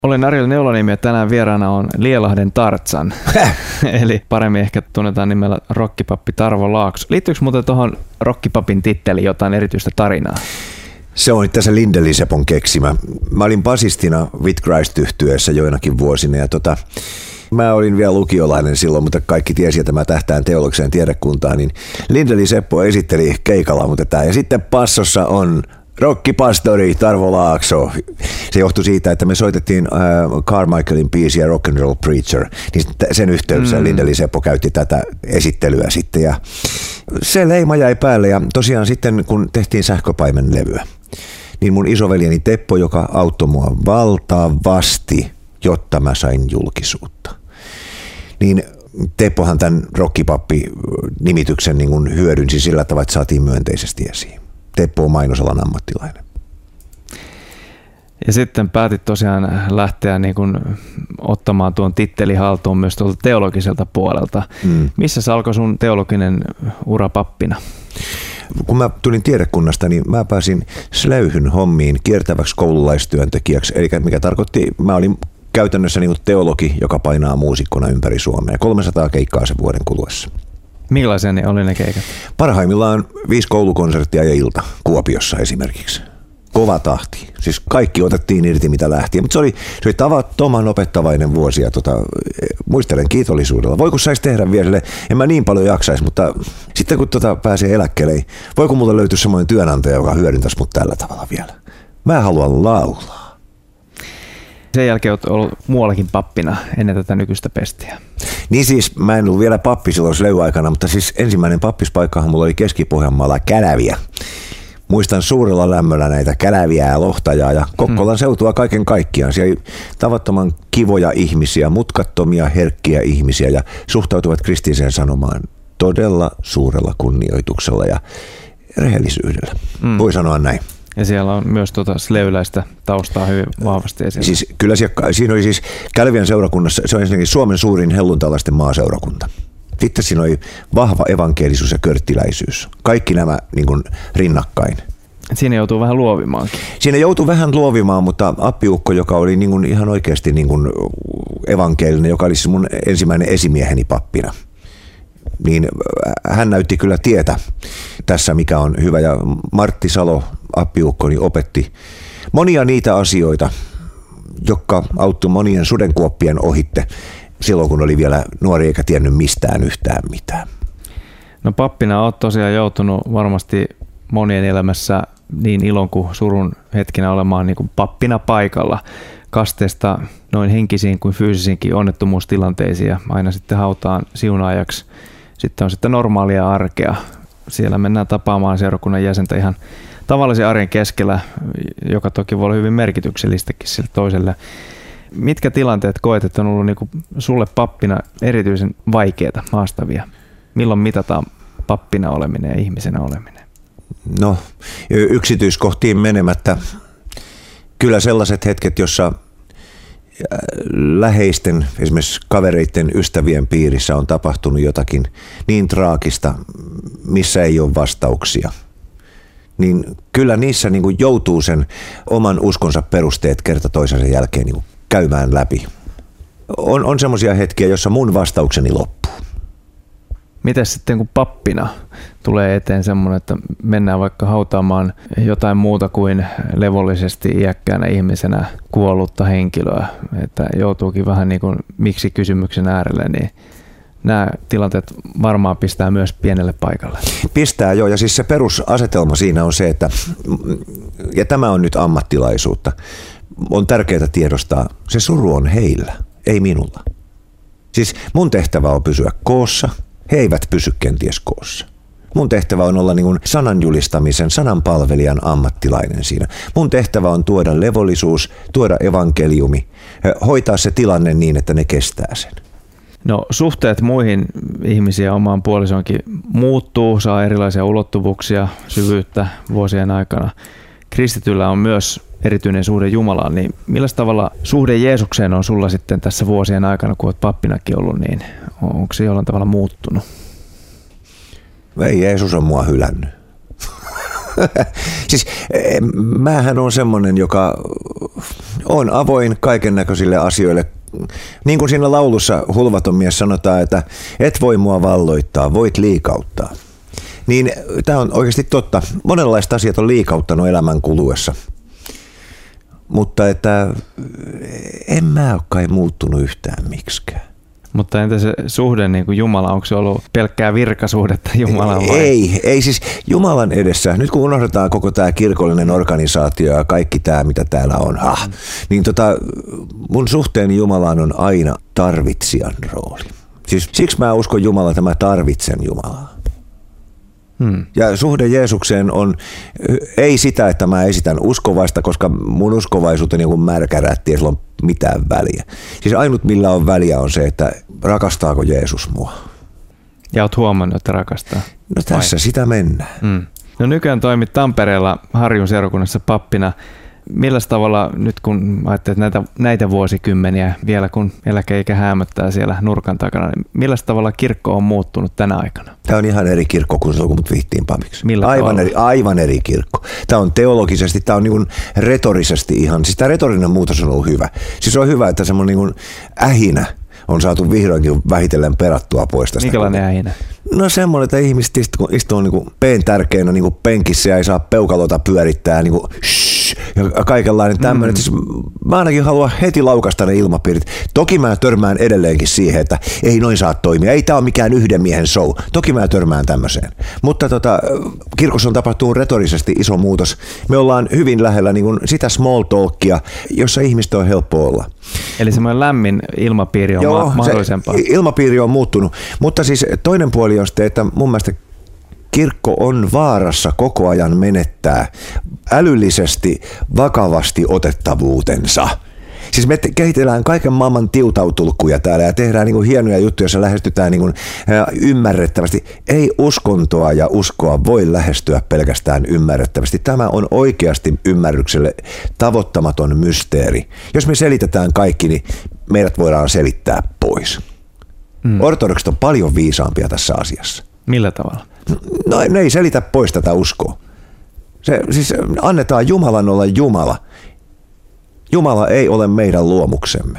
Olen Ariel Neulaniemi ja tänään vieraana on Lielahden Tarzan, eli paremmin ehkä tunnetaan nimellä rokkipappi Tarvo Laakso. Liittyykö muuten tuohon rokkipapin titteliin jotain erityistä tarinaa? Se on tässä Lindeli Sepon keksimä. Mä olin basistina With Christ-yhtyeessä joinakin vuosina ja mä olin vielä lukiolainen silloin, mutta kaikki tiesi, että mä tähtään teologiseen tiedekuntaan, niin Lindeli Seppo esitteli keikalla mutta tätä. Ja sitten passossa on rokkipastori Tarvo Laakso. Se johtui siitä, että me soitettiin Carmichaelin biisiä Rock and Roll Preacher, niin sen yhteydessä Lindeli Seppo käytti tätä esittelyä sitten ja se leima jäi päälle ja tosiaan sitten kun tehtiin Sähköpaimen-levyä, niin mun isoveljeni Teppo, joka auttoi mua valtavasti, jotta mä sain julkisuutta, niin Teppohan tämän rokkipappi-nimityksen niin kuin hyödynsi sillä tavalla, että saatiin myönteisesti esiin. Teppo on mainosalan ammattilainen. Ja sitten päätit tosiaan lähteä niin kuin ottamaan tuon tittelin haltuun myös tuolta teologiselta puolelta. Missä se alkoi sun teologinen ura pappina? Kun mä tulin tiedekunnasta, niin mä pääsin Slöyhyn hommiin kiertäväksi koululaistyöntekijäksi, eli mikä tarkoitti, mä olin käytännössä niin kuin teologi, joka painaa muusikkona ympäri Suomea. 300 keikkaa sen vuoden kuluessa. Millaisia ne oli ne keikat? Parhaimmillaan 5 koulukonserttia ja ilta Kuopiossa esimerkiksi. Kova tahti. Siis kaikki otettiin irti mitä lähti. Mutta se oli tavattoman opettavainen vuosi ja muistelen kiitollisuudella. Voi kun saisi tehdä vielä, en mä niin paljon jaksaisi, mutta sitten kun pääsee eläkkeelle, voi kun multa löytyisi semmoinen työnantaja, joka hyödyntäisi mut tällä tavalla vielä. Mä haluan laulaa. Sen jälkeen olet ollut muuallakin pappina ennen tätä nykyistä pestiä. Niin siis mä en ollut vielä pappi silloin Slöy-aikana, mutta siis ensimmäinen pappispaikkahan mulla oli Keski-Pohjanmaalla Käläviä. Muistan suurella lämmöllä näitä Käläviä ja Lohtajaa ja Kokkolan seutua kaiken kaikkiaan. Siellä oli tavattoman kivoja ihmisiä, mutkattomia, herkkiä ihmisiä ja suhtautuvat kristilliseen sanomaan todella suurella kunnioituksella ja rehellisyydellä. Voi sanoa näin. Ja siellä on myös slöyläistä taustaa hyvin vahvasti esillä. Siis kyllä siinä oli siis Kälviän seurakunnassa, se on ensinnäkin Suomen suurin helluntalaisten maaseurakunta. Sitten siinä oli vahva evankelisuus ja körttiläisyys. Kaikki nämä niin kuin rinnakkain. Siinä joutuu vähän luovimaankin. Siinä joutui vähän luovimaan, mutta appiukko, joka oli niin kuin ihan oikeasti niin kuin evankelinen, joka oli siis mun ensimmäinen esimieheni pappina, niin hän näytti kyllä tietä tässä, mikä on hyvä. Ja Martti Salo, appiukkoni, opetti monia niitä asioita, jotka auttoi monien sudenkuoppien ohitte silloin, kun oli vielä nuori eikä tiennyt mistään yhtään mitään. No pappina olet tosiaan joutunut varmasti monien elämässä niin ilon kuin surun hetkinä olemaan niin kuin pappina paikalla kasteesta noin henkisiin kuin fyysisiinkin onnettomuustilanteisiin ja aina sitten hautaan siunaajaksi. Sitten on sitten normaalia arkea. Siellä mennään tapaamaan seurakunnan jäsentä ihan tavallisen arjen keskellä, joka toki voi olla hyvin merkityksellistäkin sille toiselle. Mitkä tilanteet koet, että on ollut niin kuin sulle pappina erityisen vaikeita, haastavia? Milloin mitataan pappina oleminen ja ihmisenä oleminen? No, yksityiskohtiin menemättä. Kyllä sellaiset hetket, jossa läheisten, esimerkiksi kavereiden, ystävien piirissä on tapahtunut jotakin niin traagista, missä ei ole vastauksia, niin kyllä niissä niin kuin joutuu sen oman uskonsa perusteet kerta toisensa jälkeen niin kuin käymään läpi. On semmoisia hetkiä, jossa mun vastaukseni loppuu. Mites sitten kun pappina tulee eteen semmoinen, että mennään vaikka hautaamaan jotain muuta kuin levollisesti iäkkäänä ihmisenä kuollutta henkilöä, että joutuukin vähän niin kuin miksi kysymyksen äärelle, niin nämä tilanteet varmaan pistää myös pienelle paikalle. Pistää joo, ja siis se perusasetelma siinä on se, että, ja tämä on nyt ammattilaisuutta, on tärkeää tiedostaa, se suru on heillä, ei minulla. Siis mun tehtävä on pysyä koossa, he eivät pysy kenties koossa. Mun tehtävä on olla niin kuin sananjulistamisen, sananpalvelijan ammattilainen siinä. Mun tehtävä on tuoda levollisuus, tuoda evankeliumi, hoitaa se tilanne niin, että ne kestää sen. No suhteet muihin ihmisiin ja omaan puolisoonkin muuttuu, saa erilaisia ulottuvuuksia, syvyyttä vuosien aikana. Kristityllä on myös erityinen suhde Jumalaan, niin millä tavalla suhde Jeesukseen on sulla sitten tässä vuosien aikana, kun olet pappinakin ollut, niin onko se jollain tavalla muuttunut? Ei Jeesus on mua hylännyt. Siis mähän on semmoinen, joka on avoin kaiken näköisille asioille. Niin kuin siinä laulussa Hulvaton mies sanotaan, että et voi mua valloittaa, voit liikauttaa. Niin tämä on oikeasti totta. Monenlaista asiat on liikauttanut elämän kuluessa. Mutta että en mä ole kai muuttunut yhtään miksikään. Mutta entä se suhde niin kuin Jumala, onko se ollut pelkkää virkasuhdetta Jumalaan vai? Ei siis Jumalan edessä, nyt kun unohdetaan koko tämä kirkollinen organisaatio ja kaikki tämä, mitä täällä on, niin mun suhteeni Jumalaan on aina tarvitsijan rooli. Siis siksi mä uskon Jumalaa, että mä tarvitsen Jumalaa. Ja suhde Jeesukseen on, ei sitä, että mä esitän uskovaista, koska mun uskovaisuuteni on kuin märkärätti, ei sillä ole mitään väliä. Siis ainut millä on väliä on se, että rakastaako Jeesus mua. Ja oot huomannut, että rakastaa. No tässä sitä mennään. No nykyään toimit Tampereella Harjun seurakunnassa pappina. Millä tavalla nyt kun ajattelet näitä vuosikymmeniä vielä kun eläkeikä häämöttää siellä nurkan takana, niin millä tavalla kirkko on muuttunut tänä aikana? Tämä on ihan eri kirkko kuin silloin kun mut vihtiin papiksi. Aivan eri kirkko. Tämä on teologisesti, tämä on niin kuin retorisesti ihan, siis tämä retorinen muutos on ollut hyvä. Siis on hyvä, että semmoinen niin kuin ähinä on saatu vihdoinkin vähitellen perattua pois tästä. Minkälainen ähinä? No semmoinen, että ihmiset istuu niin kuin peen tärkeänä niin kuin penkissä ja ei saa peukalota pyörittää niin kuin ja kaikenlainen tämmöinen. Siis mä ainakin haluan heti laukasta ne ilmapiirit. Toki mä törmään edelleenkin siihen, että ei noin saa toimia. Ei tää ole mikään yhden miehen show. Toki mä törmään tämmöiseen. Mutta kirkossa on tapahtunut retorisesti iso muutos. Me ollaan hyvin lähellä niin kuin sitä small talkia, jossa ihmistä on helppo olla. Eli semmoinen lämmin ilmapiiri on mahdollisempaa. Ilmapiiri on muuttunut. Mutta siis toinen puoli on sitten, että mun mielestä kirkko on vaarassa koko ajan menettää älyllisesti vakavasti otettavuutensa. Siis me kehitellään kaiken maailman tiutautulkkuja täällä ja tehdään niin kuin hienoja juttuja, joissa lähestytään niin kuin ymmärrettävästi. Ei uskontoa ja uskoa voi lähestyä pelkästään ymmärrettävästi. Tämä on oikeasti ymmärrykselle tavoittamaton mysteeri. Jos me selitetään kaikki, niin meidät voidaan selittää pois. Ortodoksit on paljon viisaampia tässä asiassa. Millä tavalla? No ne ei selitä pois tätä uskoa. Siis annetaan Jumalan olla Jumala. Jumala ei ole meidän luomuksemme.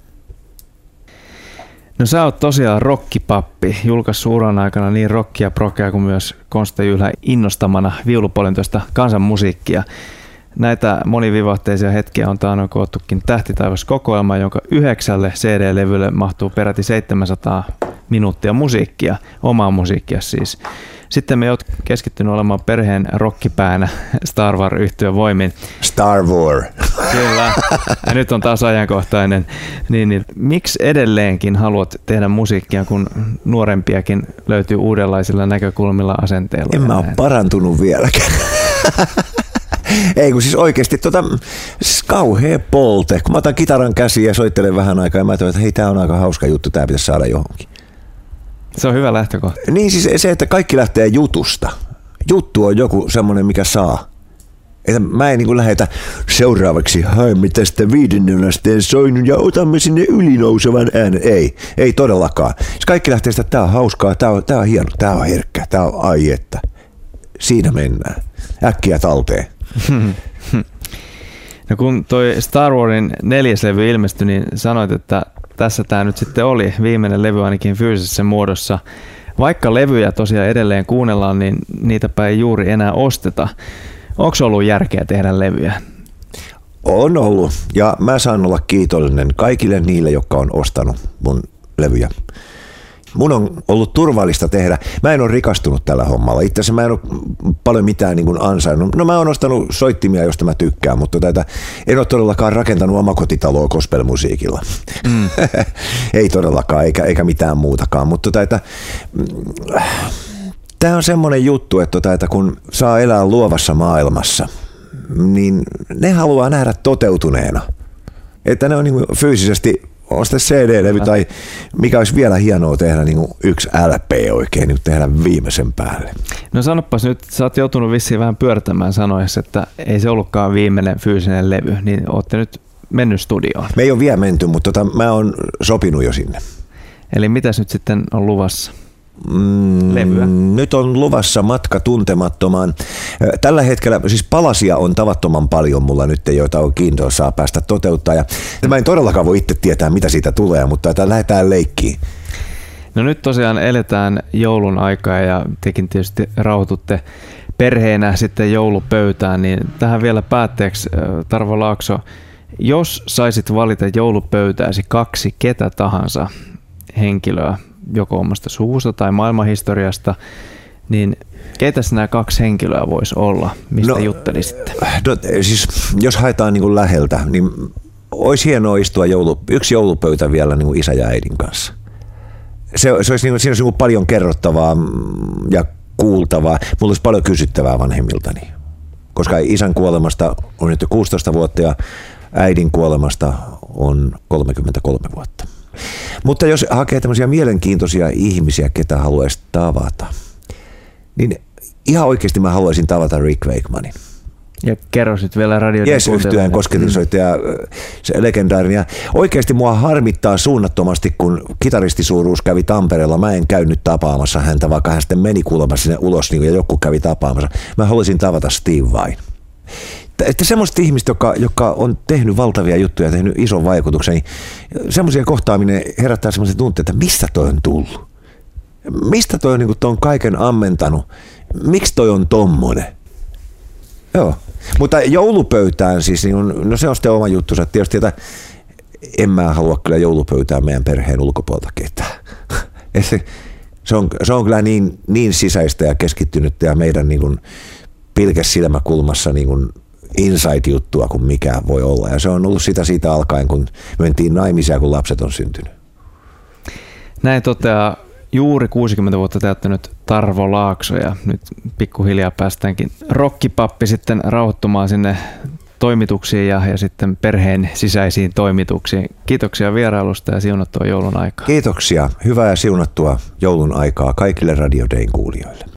No sä oot tosiaan rokkipappi, julkaissut uran aikana niin rockia, prokea kuin myös Konsta Jylhä innostamana viulupolintoista kansanmusiikkia. Näitä monivivahteisia hetkiä on taanoin koottukin Tähtitaivas-kokoelma, jonka 9 CD-levylle mahtuu peräti 700 minuuttia musiikkia, omaa musiikkia siis. Sitten me oot keskittynyt olemaan perheen rockipäänä Star Wars-yhtyön voimin. Star Wars. Kyllä, ja nyt on taas ajankohtainen. Niin, miksi edelleenkin haluat tehdä musiikkia, kun nuorempiakin löytyy uudenlaisilla näkökulmilla asenteilla? En mä ole parantunut vieläkään. Ei kun siis oikeasti siis kauhea polte. Kun mä otan kitaran käsiin ja soittelen vähän aikaa ja mä toivon, että hei, tää on aika hauska juttu, tää pitäisi saada johonkin. Se on hyvä lähtökohta. Niin siis se, että kaikki lähtee jutusta. Juttu on joku semmoinen, mikä saa. Että mä en niin kuin lähetä seuraavaksi haemme tästä 5. asteen soinnun ja otamme sinne ylinousevan äänen. Ei todellakaan. Siis kaikki lähtee sitä, että tää on hauskaa, tää on hieno, tää on herkkä, tää on aietta. Siinä mennään. Äkkiä talteen. No kun toi Star Warsin 4. levy ilmestyi, niin sanoit, että tässä tämä nyt sitten oli viimeinen levy ainakin fyysisessä muodossa. Vaikka levyjä tosiaan edelleen kuunnellaan, niin niitäpä ei juuri enää osteta. Onko ollut järkeä tehdä levyjä? On ollut, ja mä saan olla kiitollinen kaikille niille, jotka on ostanut mun levyjä. Mun on ollut turvallista tehdä. Mä en ole rikastunut tällä hommalla. Itse asiassa mä en ole paljon mitään niin kuin ansainnut. No mä oon ostanut soittimia, josta mä tykkään, mutta en ole todellakaan rakentanut omakotitaloa gospelmusiikilla. Ei todellakaan, eikä mitään muutakaan. Mutta tämä on semmoinen juttu, että kun saa elää luovassa maailmassa, niin ne haluaa nähdä toteutuneena. Että ne on niin kuin fyysisesti, on sitten CD-levy tai mikä olisi vielä hienoa tehdä niin kuin yksi LP oikein, niin tehdä viimeisen päälle. No sanopas nyt, sä oot joutunut vissiin vähän pyörtämään sanoessa, että ei se ollutkaan viimeinen fyysinen levy, niin ootte nyt mennyt studioon. Me ei ole vielä menty, mutta mä oon sopinut jo sinne. Eli mitäs nyt sitten on luvassa? levyä? Nyt on luvassa matka tuntemattomaan. Tällä hetkellä siis palasia on tavattoman paljon mulla nyt, joita on kiintoisaa päästä toteuttaa. Ja mä en todellakaan voi itse tietää, mitä siitä tulee, mutta lähdetään leikkiin. No nyt tosiaan eletään joulun aikaa ja tekin tietysti rauhoitutte perheenä sitten joulupöytään, niin tähän vielä päätteeksi Tarvo Laakso, jos saisit valita joulupöytääsi 2 ketä tahansa henkilöä, joko omasta suvusta tai maailmanhistoriasta, niin ketäs nämä 2 henkilöä voisi olla, mistä juttelisitte? No, siis jos haetaan niin kuin läheltä, niin olisi hienoa istua yksi joulupöytä vielä niin kuin isä ja äidin kanssa. Se olisi, siinä olisi niin kuin paljon kerrottavaa ja kuultavaa. Mulla olisi paljon kysyttävää vanhemmiltani, koska isän kuolemasta on nyt jo 16 vuotta ja äidin kuolemasta on 33 vuotta. Mutta jos hakee tämmöisiä mielenkiintoisia ihmisiä, ketä haluaisi tavata, niin ihan oikeasti mä haluaisin tavata Rick Wakemanin. Ja kerro sitten vielä radioiden Yes-yhtyeen kosketinsoittaja, se legendaarinen. Ja oikeasti mua harmittaa suunnattomasti, kun kitaristisuuruus kävi Tampereella. Mä en käynyt tapaamassa häntä, vaikka hän sitten meni kuulemma sinne ulos niin ja joku kävi tapaamassa. Mä haluaisin tavata Steve Vai. Että semmoiset ihmiset, jotka on tehnyt valtavia juttuja ja tehnyt ison vaikutuksen, niin semmoisia kohtaaminen herättää semmoisen tunteen, että mistä toi on tullut? Mistä toi on niin ton kaiken ammentanut? Miksi toi on tommonen? Joo. Mutta joulupöytään siis, no se on sitten oma juttunsa. Tietysti, että en mä halua kyllä joulupöytään meidän perheen ulkopuolta ketään. Se on kyllä niin sisäistä ja keskittynyt ja meidän niin kuin pilkäs silmäkulmassa niin kuin inside-juttua kuin mikään voi olla. Ja se on ollut sitä siitä alkaen, kun mentiin naimisia, kun lapset on syntynyt. Näin toteaa juuri 60 vuotta täyttänyt Tarvo Laakso ja nyt pikkuhiljaa päästäänkin rokkipappi sitten rauhoittumaan sinne toimituksiin ja sitten perheen sisäisiin toimituksiin. Kiitoksia vierailusta ja siunattua joulun aikaa. Kiitoksia. Hyvää ja siunattua joulun aikaa kaikille Radio Dayn kuulijoille.